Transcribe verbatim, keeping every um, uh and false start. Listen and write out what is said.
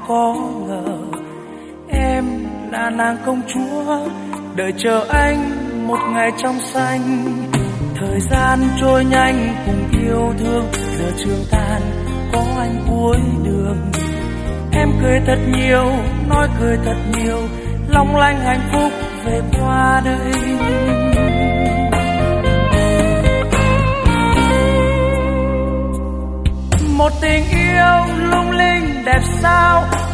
có ngờ em là nàng công chúa đợi chờ anh một ngày trong xanh. Thời gian trôi nhanh cùng yêu thương, giờ trường tàn có anh cuối đường. Em cười thật nhiều, nói cười thật nhiều, long lanh hạnh phúc về qua đây. Một tình yêu lung linh đẹp sao,